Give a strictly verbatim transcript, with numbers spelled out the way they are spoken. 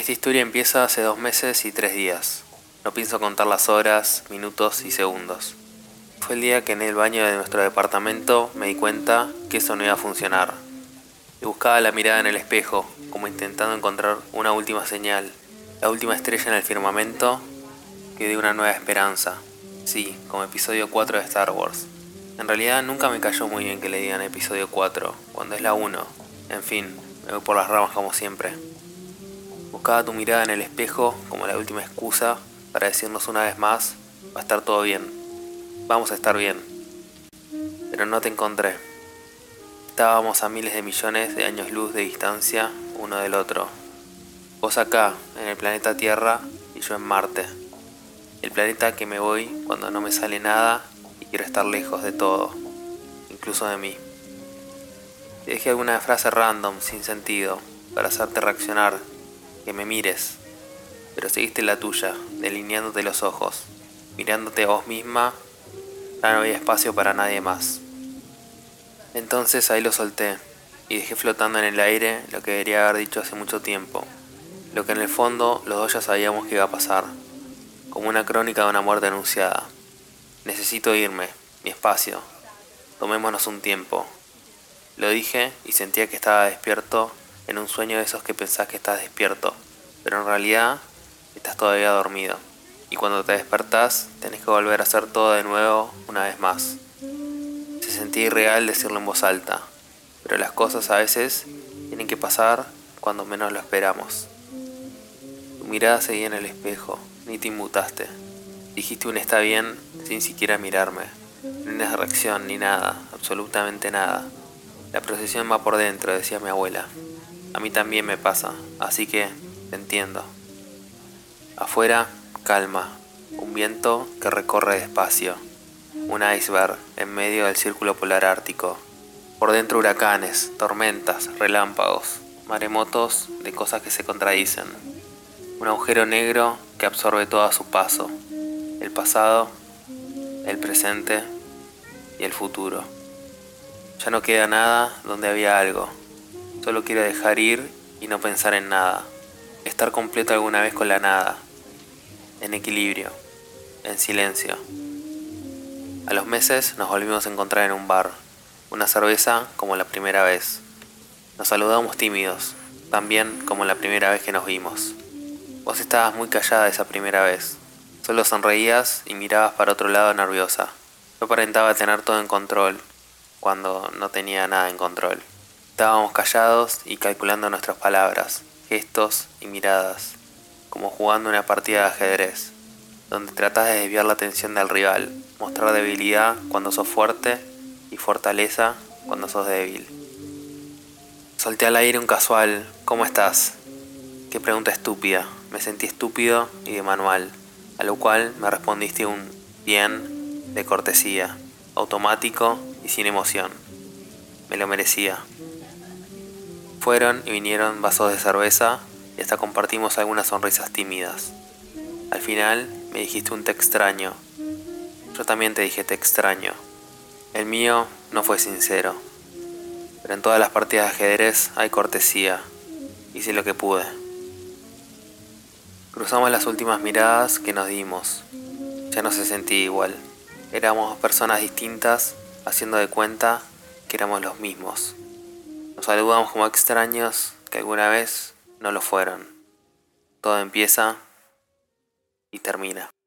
Esta historia empieza hace dos meses y tres días. No pienso contar las horas, minutos y segundos. Fue el día que en el baño de nuestro departamento me di cuenta que eso no iba a funcionar. Y buscaba la mirada en el espejo, como intentando encontrar una última señal, la última estrella en el firmamento que dé una nueva esperanza. Sí, como episodio cuatro de Star Wars. En realidad nunca me cayó muy bien que le digan episodio cuatro, cuando es la uno. En fin, me voy por las ramas como siempre. Buscaba tu mirada en el espejo como la última excusa para decirnos una vez más, va a estar todo bien, vamos a estar bien. Pero no te encontré. Estábamos a miles de millones de años luz de distancia uno del otro. Vos acá, en el planeta Tierra, y yo en Marte. El planeta que me voy cuando no me sale nada y quiero estar lejos de todo, incluso de mí. Te dejé alguna frase random, sin sentido, para hacerte reaccionar, que me mires, pero seguiste la tuya, delineándote los ojos, mirándote a vos misma, ya no había espacio para nadie más. Entonces ahí lo solté, y dejé flotando en el aire lo que debería haber dicho hace mucho tiempo, lo que en el fondo los dos ya sabíamos que iba a pasar, como una crónica de una muerte anunciada. Necesito irme, mi espacio, tomémonos un tiempo. Lo dije y sentía que estaba despierto en un sueño de esos que pensás que estás despierto, pero en realidad estás todavía dormido. Y cuando te despertás, tenés que volver a hacer todo de nuevo una vez más. Se sentía irreal decirlo en voz alta, pero las cosas a veces tienen que pasar cuando menos lo esperamos. Tu mirada seguía en el espejo, ni te inmutaste. Dijiste un está bien sin siquiera mirarme. Ni una reacción, ni nada, absolutamente nada. La procesión va por dentro, decía mi abuela. A mí también me pasa, así que te entiendo. Afuera, calma, un viento que recorre despacio, un iceberg en medio del círculo polar ártico. Por dentro huracanes, tormentas, relámpagos, maremotos de cosas que se contradicen. Un agujero negro que absorbe todo a su paso, el pasado, el presente y el futuro. Ya no queda nada donde había algo. Solo quiero dejar ir y no pensar en nada. Estar completo alguna vez con la nada. En equilibrio. En silencio. A los meses nos volvimos a encontrar en un bar. Una cerveza como la primera vez. Nos saludamos tímidos. También como la primera vez que nos vimos. Vos estabas muy callada esa primera vez. Solo sonreías y mirabas para otro lado nerviosa. Yo aparentaba tener todo en control, cuando no tenía nada en control. Estábamos callados y calculando nuestras palabras, gestos y miradas, como jugando una partida de ajedrez, donde tratás de desviar la atención del rival, mostrar debilidad cuando sos fuerte y fortaleza cuando sos débil. Solté al aire un casual, ¿cómo estás? Qué pregunta estúpida, me sentí estúpido y de manual, a lo cual me respondiste un bien de cortesía, automático y sin emoción. Me lo merecía. Fueron y vinieron vasos de cerveza y hasta compartimos algunas sonrisas tímidas. Al final me dijiste un te extraño. Yo también te dije te extraño. El mío no fue sincero. Pero en todas las partidas de ajedrez hay cortesía. Hice lo que pude. Cruzamos las últimas miradas que nos dimos. Ya no se sentía igual. Éramos personas distintas haciendo de cuenta que éramos los mismos. Nos saludamos como extraños que alguna vez no lo fueron. Todo empieza y termina.